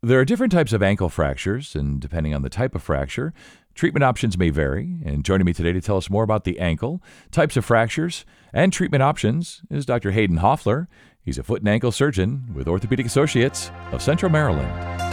There are different types of ankle fractures, and depending on the type of fracture, treatment options may vary. And joining me today to tell us more about the ankle, types of fractures, and treatment options is Dr. Hayden Hoffler. He's a foot and ankle surgeon with Orthopedic Associates of Central Maryland.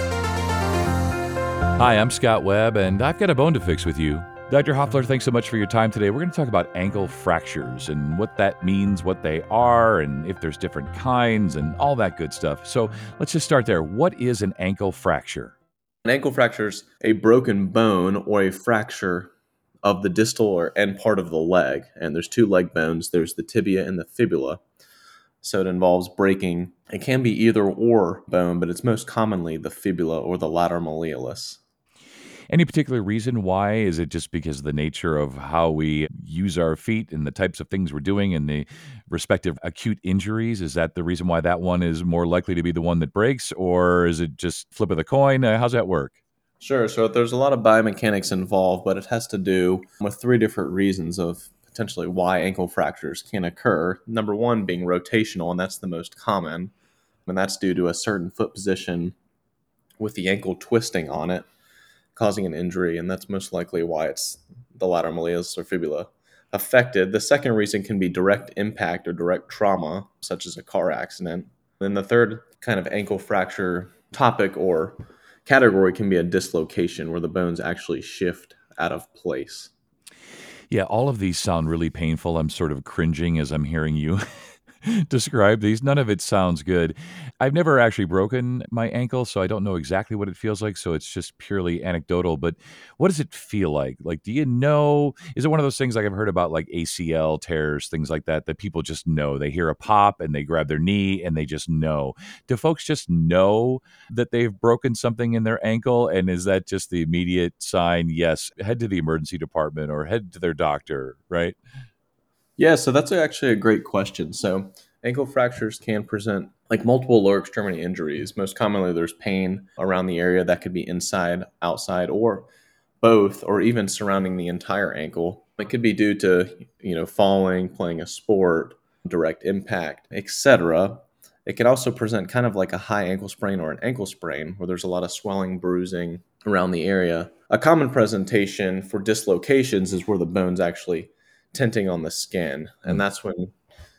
Hi, I'm Scott Webb, and I've got a bone to fix with you. Dr. Hoffler, thanks so much for your time today. We're going to talk about ankle fractures and what that means, what they are, and if there's different kinds and all that good stuff. So let's just start there. What is an ankle fracture? An ankle fracture is a broken bone or a fracture of the distal or end part of the leg. And there's two leg bones. There's the tibia and the fibula. So it involves breaking. It can be either or bone, but it's most commonly the fibula or the lateral malleolus. Any particular reason why? Is it just because of the nature of how we use our feet and the types of things we're doing and the respective acute injuries? Is that the reason why that one is more likely to be the one that breaks, or is it just flip of the coin? How's that work? Sure. So there's a lot of biomechanics involved, but it has to do with three different reasons of potentially why ankle fractures can occur. Number one being rotational, and that's the most common. And that's due to a certain foot position with the ankle twisting on it, causing an injury, and that's most likely why it's the lateral malleolus or fibula affected. The second reason can be direct impact or direct trauma, such as a car accident. Then the third kind of ankle fracture topic or category can be a dislocation where the bones actually shift out of place. Yeah, all of these sound really painful. I'm sort of cringing as I'm hearing you describe these. None of it sounds good. I've never actually broken my ankle, so I don't know exactly what it feels like. So it's just purely anecdotal. But what does it feel like? Like, do you know? Is it one of those things like I've heard about, like ACL tears, things like that, that people just know? They hear a pop and they grab their knee and they just know. Do folks just know that they've broken something in their ankle? And is that just the immediate sign? Yes, head to the emergency department or head to their doctor, right? Yeah, so that's actually a great question. So, ankle fractures can present like multiple lower extremity injuries. Most commonly, there's pain around the area that could be inside, outside, or both, or even surrounding the entire ankle. It could be due to, falling, playing a sport, direct impact, etc. It can also present kind of like a high ankle sprain or an ankle sprain where there's a lot of swelling, bruising around the area. A common presentation for dislocations is where the bone's actually tenting on the skin, and that's when,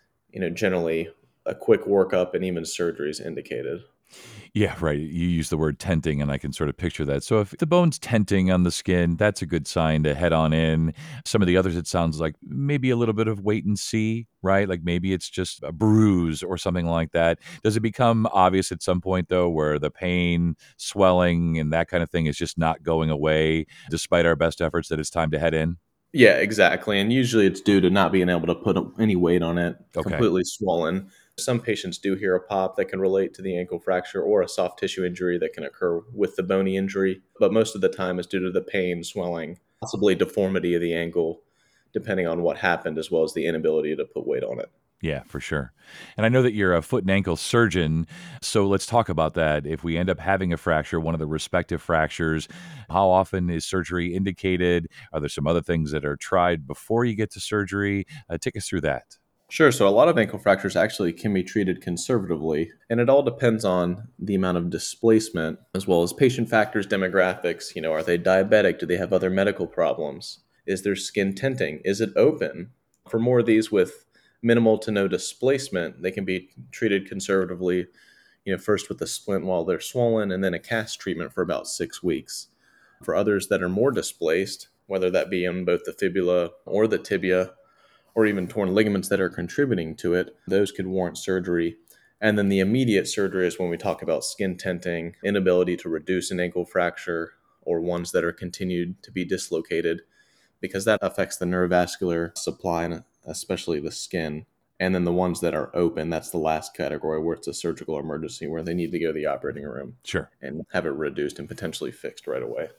generally a quick workup and even surgery is indicated. Yeah, right. You use the word tenting, and I can sort of picture that. So if the bone's tenting on the skin, that's a good sign to head on in. Some of the others, it sounds like maybe a little bit of wait and see, right? Like maybe it's just a bruise or something like that. Does it become obvious at some point, though, where the pain, swelling, and that kind of thing is just not going away, despite our best efforts, that it's time to head in? Yeah, exactly. And usually it's due to not being able to put any weight on it, Okay. completely swollen. Some patients do hear a pop that can relate to the ankle fracture or a soft tissue injury that can occur with the bony injury, but most of the time it's due to the pain, swelling, possibly deformity of the ankle, depending on what happened, as well as the inability to put weight on it. Yeah, for sure. And I know that you're a foot and ankle surgeon. So let's talk about that. If we end up having a fracture, one of the respective fractures, how often is surgery indicated? Are there some other things that are tried before you get to surgery? Take us through that. Sure. So a lot of ankle fractures actually can be treated conservatively, and it all depends on the amount of displacement as well as patient factors, demographics. Are they diabetic? Do they have other medical problems? Is their skin tenting? Is it open? For more of these with minimal to no displacement, they can be treated conservatively, first with a splint while they're swollen and then a cast treatment for about 6 weeks. For others that are more displaced, whether that be in both the fibula or the tibia, or even torn ligaments that are contributing to it, those could warrant surgery. And then the immediate surgery is when we talk about skin tenting, inability to reduce an ankle fracture, or ones that are continued to be dislocated, because that affects the neurovascular supply and especially the skin. And then the ones that are open, that's the last category where it's a surgical emergency where they need to go to the operating room Sure. and have it reduced and potentially fixed right away.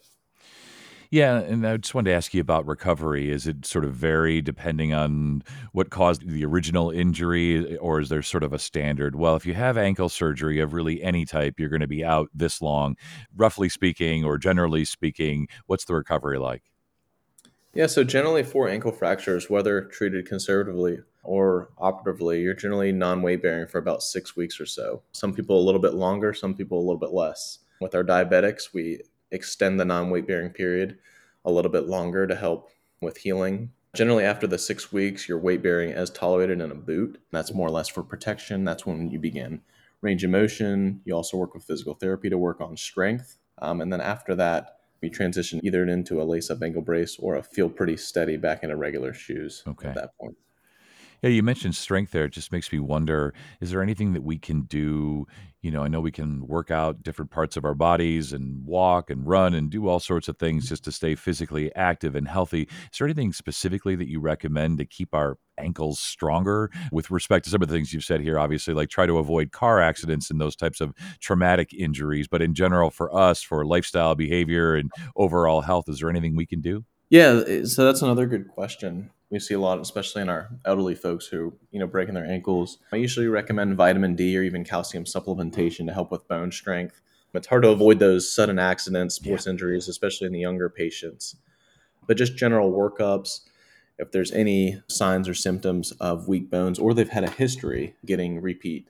Yeah, and I just wanted to ask you about recovery. Is it sort of vary depending on what caused the original injury, or is there sort of a standard? Well, if you have ankle surgery of really any type, you're going to be out this long. Roughly speaking, or generally speaking, what's the recovery like? Yeah, so generally for ankle fractures, whether treated conservatively or operatively, you're generally non weight bearing for about 6 weeks or so. Some people a little bit longer, some people a little bit less. With our diabetics, we extend the non-weight bearing period a little bit longer to help with healing. Generally, after the 6 weeks, your weight bearing as tolerated in a boot. That's more or less for protection. That's when you begin range of motion. You also work with physical therapy to work on strength. And then after that, we transition either into a lace-up ankle brace or a feel pretty steady back into regular shoes at Okay. that point. Yeah, you mentioned strength there. It just makes me wonder, is there anything that we can do? I know we can work out different parts of our bodies and walk and run and do all sorts of things just to stay physically active and healthy. Is there anything specifically that you recommend to keep our ankles stronger with respect to some of the things you've said here? Obviously, like try to avoid car accidents and those types of traumatic injuries. But in general, for us, for lifestyle behavior and overall health, is there anything we can do? Yeah, so that's another good question. We see a lot, especially in our elderly folks who, breaking their ankles. I usually recommend vitamin D or even calcium supplementation to help with bone strength. It's hard to avoid those sudden accidents, Yeah. sports injuries, especially in the younger patients. But just general workups, if there's any signs or symptoms of weak bones, or they've had a history getting repeat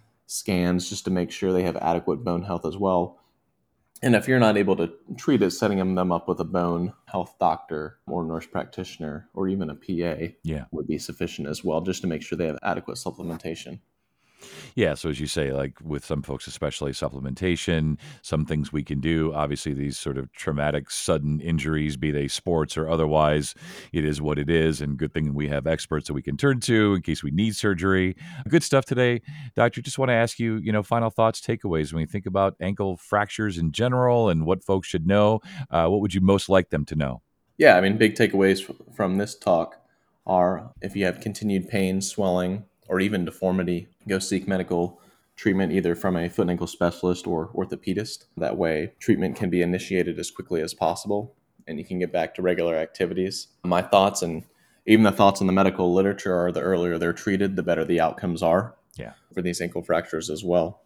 scans just to make sure they have adequate bone health as well. And if you're not able to treat it, setting them up with a bone health doctor or nurse practitioner or even a PA Yeah. would be sufficient as well, just to make sure they have adequate supplementation. Yeah, so as you say, like with some folks, especially supplementation, some things we can do. Obviously, these sort of traumatic, sudden injuries, be they sports or otherwise, it is what it is. And good thing we have experts that we can turn to in case we need surgery. Good stuff today, Doctor. Just want to ask you, final thoughts, takeaways when you think about ankle fractures in general and what folks should know. What would you most like them to know? Yeah, I mean, big takeaways from this talk are if you have continued pain, swelling, or even deformity, go seek medical treatment either from a foot and ankle specialist or orthopedist. That way, treatment can be initiated as quickly as possible and you can get back to regular activities. My thoughts and even the thoughts in the medical literature are the earlier they're treated, the better the outcomes are Yeah. for these ankle fractures as well.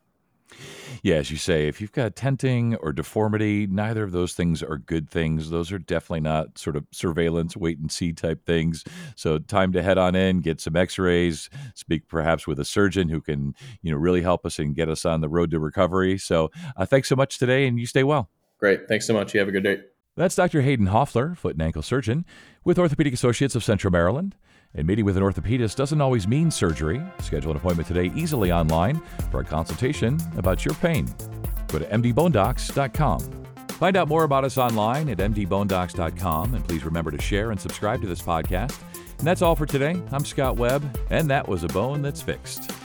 Yeah, as you say, if you've got tenting or deformity, neither of those things are good things. Those are definitely not sort of surveillance, wait and see type things. So time to head on in, get some x-rays, speak perhaps with a surgeon who can, really help us and get us on the road to recovery. So thanks so much today and you stay well. Great. Thanks so much. You have a good day. That's Dr. Hayden Hoffler, foot and ankle surgeon with Orthopedic Associates of Central Maryland. And meeting with an orthopedist doesn't always mean surgery. Schedule an appointment today easily online for a consultation about your pain. Go to mdbonedocs.com. Find out more about us online at mdbonedocs.com. And please remember to share and subscribe to this podcast. And that's all for today. I'm Scott Webb, and that was A Bone That's Fixed.